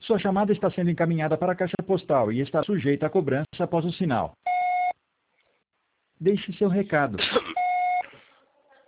Sua chamada está sendo encaminhada para a caixa postal e está sujeita a cobrança após o sinal. Deixe seu recado.